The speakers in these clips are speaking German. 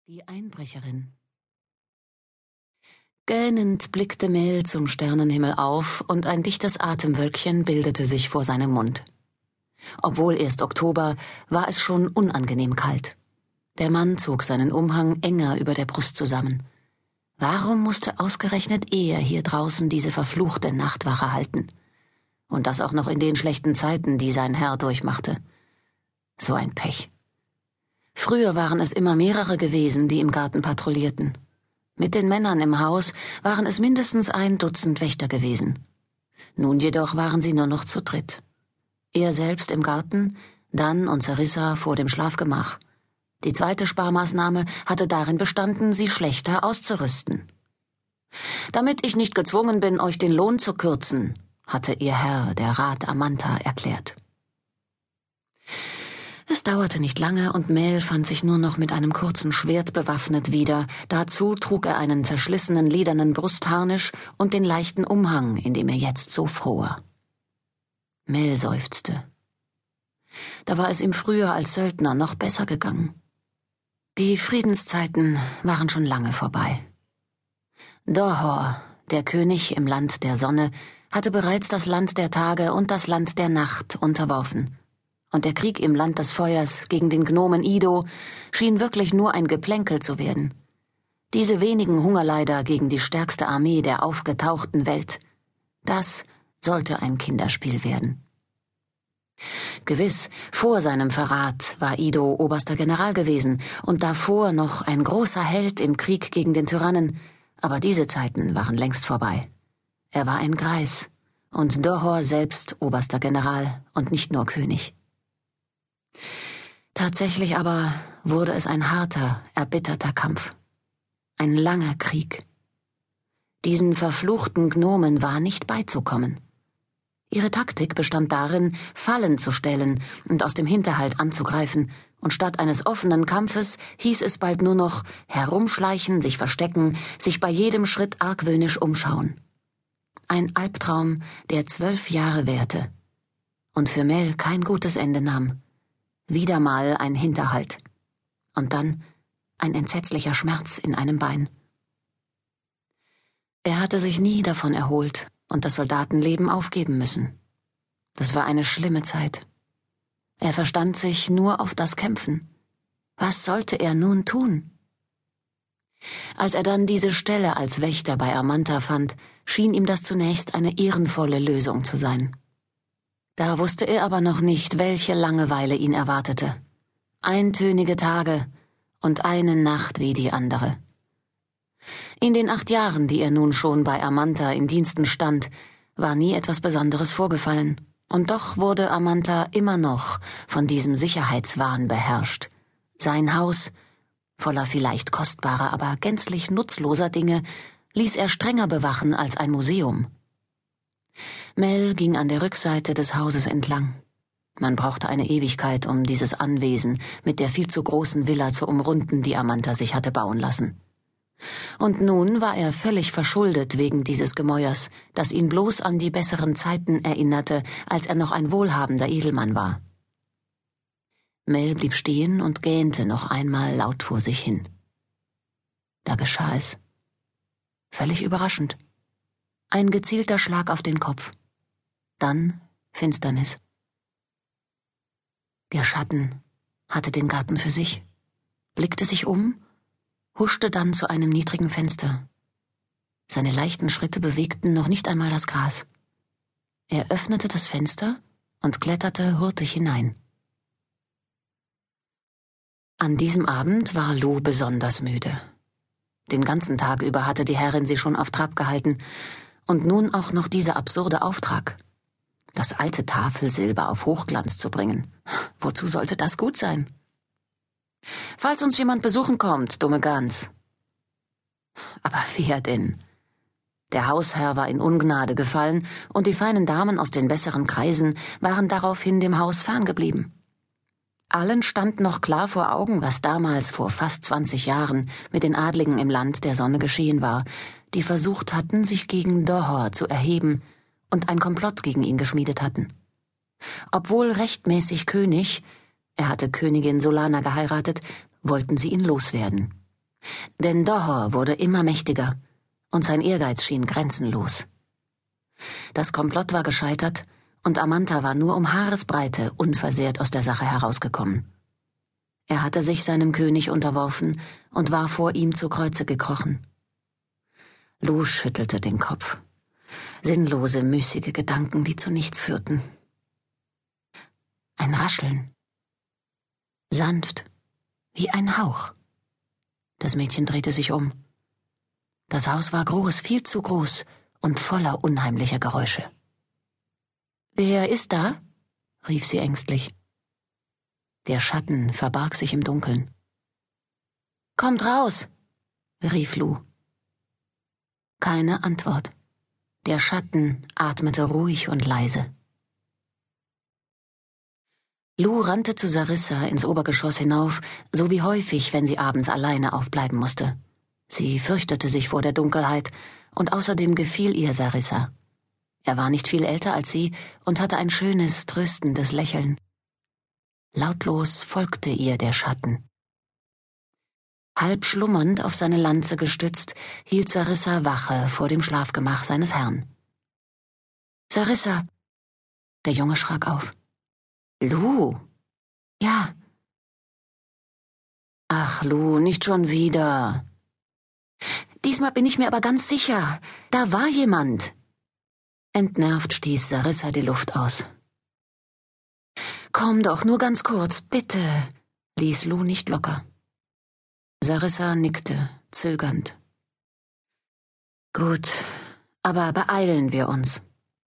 Die Einbrecherin. Gähnend blickte Mel zum Sternenhimmel auf, und ein dichtes Atemwölkchen bildete sich vor seinem Mund. Obwohl erst Oktober, war es schon unangenehm kalt. Der Mann zog seinen Umhang enger über der Brust zusammen. Warum musste ausgerechnet er hier draußen diese verfluchte Nachtwache halten? Und das auch noch in den schlechten Zeiten, die sein Herr durchmachte. So ein Pech. Früher waren es immer mehrere gewesen, die im Garten patrouillierten. Mit den Männern im Haus waren es mindestens 1 Dutzend Wächter gewesen. Nun jedoch waren sie nur noch zu dritt. Er selbst im Garten, Dan und Sarissa vor dem Schlafgemach. Die zweite Sparmaßnahme hatte darin bestanden, sie schlechter auszurüsten. »Damit ich nicht gezwungen bin, euch den Lohn zu kürzen«, hatte ihr Herr, der Rat Amantha, erklärt. Es dauerte nicht lange, und Mel fand sich nur noch mit einem kurzen Schwert bewaffnet wieder. Dazu trug er einen zerschlissenen ledernen Brustharnisch und den leichten Umhang, in dem er jetzt so fror. Mel seufzte. Da war es ihm früher als Söldner noch besser gegangen. Die Friedenszeiten waren schon lange vorbei. Dohor, der König im Land der Sonne, hatte bereits das Land der Tage und das Land der Nacht unterworfen. Und der Krieg im Land des Feuers gegen den Gnomen Ido schien wirklich nur ein Geplänkel zu werden. Diese wenigen Hungerleider gegen die stärkste Armee der aufgetauchten Welt, das sollte ein Kinderspiel werden. Gewiss, vor seinem Verrat war Ido oberster General gewesen und davor noch ein großer Held im Krieg gegen den Tyrannen, aber diese Zeiten waren längst vorbei. Er war ein Greis und Dohor selbst oberster General und nicht nur König. Tatsächlich aber wurde es ein harter, erbitterter Kampf. Ein langer Krieg. Diesen verfluchten Gnomen war nicht beizukommen. Ihre Taktik bestand darin, Fallen zu stellen und aus dem Hinterhalt anzugreifen, und statt eines offenen Kampfes hieß es bald nur noch herumschleichen, sich verstecken, sich bei jedem Schritt argwöhnisch umschauen. Ein Albtraum, der 12 Jahre währte und für Mel kein gutes Ende nahm. Wieder mal ein Hinterhalt. Und dann ein entsetzlicher Schmerz in einem Bein. Er hatte sich nie davon erholt und das Soldatenleben aufgeben müssen. Das war eine schlimme Zeit. Er verstand sich nur auf das Kämpfen. Was sollte er nun tun? Als er dann diese Stelle als Wächter bei Amantha fand, schien ihm das zunächst eine ehrenvolle Lösung zu sein. Da wusste er aber noch nicht, welche Langeweile ihn erwartete. Eintönige Tage und eine Nacht wie die andere. In den 8 Jahren, die er nun schon bei Amantha in Diensten stand, war nie etwas Besonderes vorgefallen. Und doch wurde Amantha immer noch von diesem Sicherheitswahn beherrscht. Sein Haus, voller vielleicht kostbarer, aber gänzlich nutzloser Dinge, ließ er strenger bewachen als ein Museum. Mel ging an der Rückseite des Hauses entlang. Man brauchte eine Ewigkeit, um dieses Anwesen mit der viel zu großen Villa zu umrunden, die Amantha sich hatte bauen lassen. Und nun war er völlig verschuldet wegen dieses Gemäuers, das ihn bloß an die besseren Zeiten erinnerte, als er noch ein wohlhabender Edelmann war. Mel blieb stehen und gähnte noch einmal laut vor sich hin. Da geschah es. Völlig überraschend. Ein gezielter Schlag auf den Kopf. Dann Finsternis. Der Schatten hatte den Garten für sich, blickte sich um, huschte dann zu einem niedrigen Fenster. Seine leichten Schritte bewegten noch nicht einmal das Gras. Er öffnete das Fenster und kletterte hurtig hinein. An diesem Abend war Lou besonders müde. Den ganzen Tag über hatte die Herrin sie schon auf Trab gehalten, und nun auch noch dieser absurde Auftrag. Das alte Tafelsilber auf Hochglanz zu bringen. Wozu sollte das gut sein? »Falls uns jemand besuchen kommt, dumme Gans.« Aber wer denn? Der Hausherr war in Ungnade gefallen, und die feinen Damen aus den besseren Kreisen waren daraufhin dem Haus ferngeblieben. Allen stand noch klar vor Augen, was damals vor fast 20 Jahren mit den Adligen im Land der Sonne geschehen war, die versucht hatten, sich gegen Dohor zu erheben und ein Komplott gegen ihn geschmiedet hatten. Obwohl rechtmäßig König, er hatte Königin Solana geheiratet, wollten sie ihn loswerden. Denn Dohor wurde immer mächtiger und sein Ehrgeiz schien grenzenlos. Das Komplott war gescheitert und Amanta war nur um Haaresbreite unversehrt aus der Sache herausgekommen. Er hatte sich seinem König unterworfen und war vor ihm zu Kreuze gekrochen. Lou schüttelte den Kopf. Sinnlose, müßige Gedanken, die zu nichts führten. Ein Rascheln. Sanft, wie ein Hauch. Das Mädchen drehte sich um. Das Haus war groß, viel zu groß und voller unheimlicher Geräusche. »Wer ist da?« rief sie ängstlich. Der Schatten verbarg sich im Dunkeln. »Kommt raus«, rief Lou. Keine Antwort. Der Schatten atmete ruhig und leise. Lou rannte zu Sarissa ins Obergeschoss hinauf, so wie häufig, wenn sie abends alleine aufbleiben musste. Sie fürchtete sich vor der Dunkelheit, und außerdem gefiel ihr Sarissa. Er war nicht viel älter als sie und hatte ein schönes, tröstendes Lächeln. Lautlos folgte ihr der Schatten. Halb schlummernd auf seine Lanze gestützt, hielt Sarissa Wache vor dem Schlafgemach seines Herrn. »Sarissa!« Der Junge schrak auf. »Lou!« »Ja.« »Ach, Lou, nicht schon wieder.« »Diesmal bin ich mir aber ganz sicher. Da war jemand.« Entnervt stieß Sarissa die Luft aus. »Komm doch, nur ganz kurz, bitte«, ließ Lou nicht locker. Sarissa nickte, zögernd. »Gut, aber beeilen wir uns.«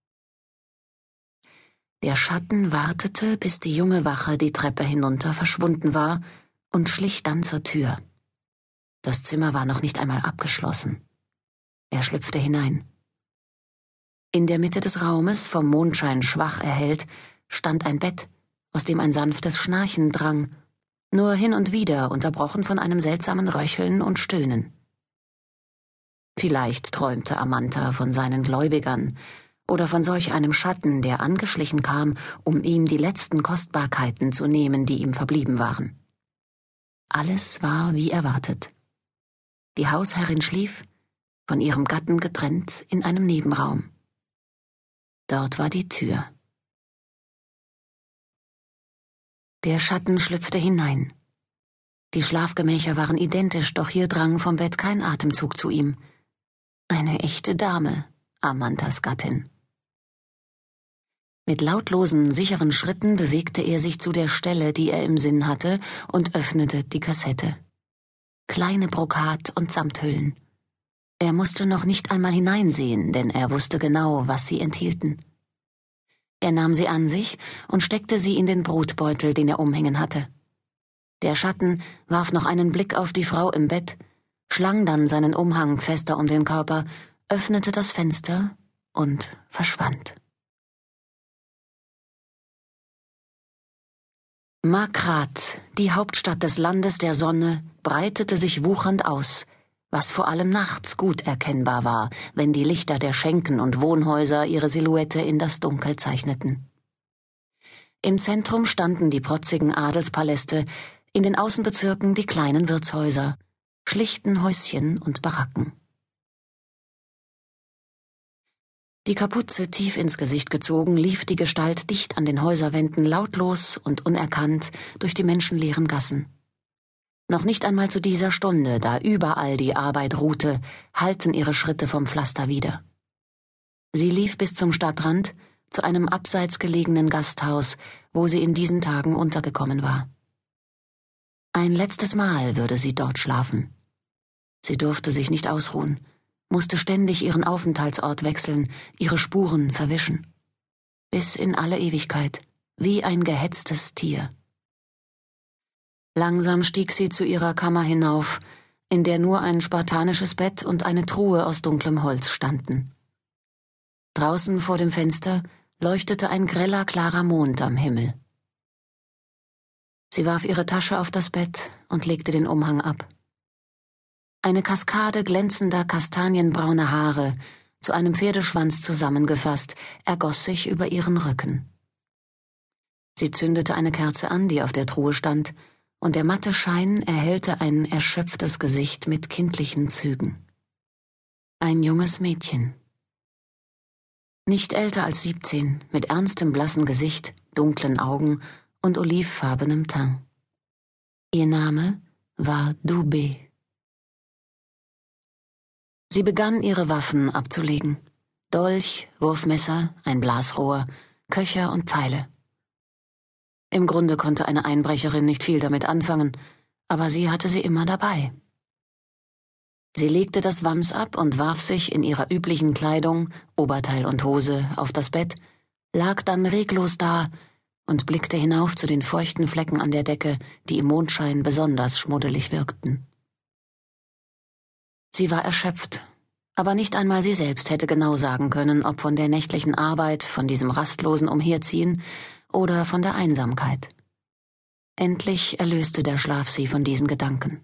Der Schatten wartete, bis die junge Wache die Treppe hinunter verschwunden war und schlich dann zur Tür. Das Zimmer war noch nicht einmal abgeschlossen. Er schlüpfte hinein. In der Mitte des Raumes, vom Mondschein schwach erhellt, stand ein Bett, aus dem ein sanftes Schnarchen drang, nur hin und wieder unterbrochen von einem seltsamen Röcheln und Stöhnen. Vielleicht träumte Amanta von seinen Gläubigern oder von solch einem Schatten, der angeschlichen kam, um ihm die letzten Kostbarkeiten zu nehmen, die ihm verblieben waren. Alles war wie erwartet. Die Hausherrin schlief, von ihrem Gatten getrennt, in einem Nebenraum. Dort war die Tür. Der Schatten schlüpfte hinein. Die Schlafgemächer waren identisch, doch hier drang vom Bett kein Atemzug zu ihm. Eine echte Dame, Amantas Gattin. Mit lautlosen, sicheren Schritten bewegte er sich zu der Stelle, die er im Sinn hatte, und öffnete die Kassette. Kleine Brokat- und Samthüllen. Er musste noch nicht einmal hineinsehen, denn er wusste genau, was sie enthielten. Er nahm sie an sich und steckte sie in den Brutbeutel, den er umhängen hatte. Der Schatten warf noch einen Blick auf die Frau im Bett, schlang dann seinen Umhang fester um den Körper, öffnete das Fenster und verschwand. Makrat, die Hauptstadt des Landes der Sonne, breitete sich wuchernd aus, was vor allem nachts gut erkennbar war, wenn die Lichter der Schenken und Wohnhäuser ihre Silhouette in das Dunkel zeichneten. Im Zentrum standen die protzigen Adelspaläste, in den Außenbezirken die kleinen Wirtshäuser, schlichten Häuschen und Baracken. Die Kapuze tief ins Gesicht gezogen, lief die Gestalt dicht an den Häuserwänden lautlos und unerkannt durch die menschenleeren Gassen. Noch nicht einmal zu dieser Stunde, da überall die Arbeit ruhte, hallten ihre Schritte vom Pflaster wider. Sie lief bis zum Stadtrand, zu einem abseits gelegenen Gasthaus, wo sie in diesen Tagen untergekommen war. Ein letztes Mal würde sie dort schlafen. Sie durfte sich nicht ausruhen, musste ständig ihren Aufenthaltsort wechseln, ihre Spuren verwischen. Bis in alle Ewigkeit, wie ein gehetztes Tier. Langsam stieg sie zu ihrer Kammer hinauf, in der nur ein spartanisches Bett und eine Truhe aus dunklem Holz standen. Draußen vor dem Fenster leuchtete ein greller, klarer Mond am Himmel. Sie warf ihre Tasche auf das Bett und legte den Umhang ab. Eine Kaskade glänzender kastanienbrauner Haare, zu einem Pferdeschwanz zusammengefasst, ergoss sich über ihren Rücken. Sie zündete eine Kerze an, die auf der Truhe stand, und der matte Schein erhellte ein erschöpftes Gesicht mit kindlichen Zügen. Ein junges Mädchen. Nicht älter als 17, mit ernstem blassen Gesicht, dunklen Augen und olivfarbenem Teint. Ihr Name war Dubé. Sie begann, ihre Waffen abzulegen. Dolch, Wurfmesser, ein Blasrohr, Köcher und Pfeile. Im Grunde konnte eine Einbrecherin nicht viel damit anfangen, aber sie hatte sie immer dabei. Sie legte das Wams ab und warf sich in ihrer üblichen Kleidung, Oberteil und Hose, auf das Bett, lag dann reglos da und blickte hinauf zu den feuchten Flecken an der Decke, die im Mondschein besonders schmuddelig wirkten. Sie war erschöpft, aber nicht einmal sie selbst hätte genau sagen können, ob von der nächtlichen Arbeit, von diesem rastlosen Umherziehen oder von der Einsamkeit. Endlich erlöste der Schlaf sie von diesen Gedanken.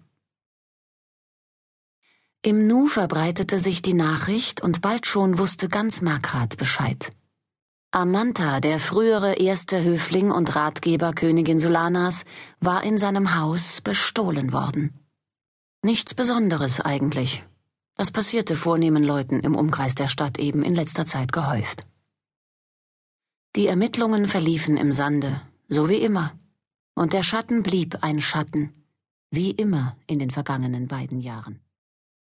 Im Nu verbreitete sich die Nachricht und bald schon wusste ganz Markgrad Bescheid. Amantha, der frühere erste Höfling und Ratgeber Königin Solanas, war in seinem Haus bestohlen worden. Nichts Besonderes eigentlich. Das passierte vornehmen Leuten im Umkreis der Stadt eben in letzter Zeit gehäuft. Die Ermittlungen verliefen im Sande, so wie immer, und der Schatten blieb ein Schatten, wie immer in den vergangenen beiden Jahren.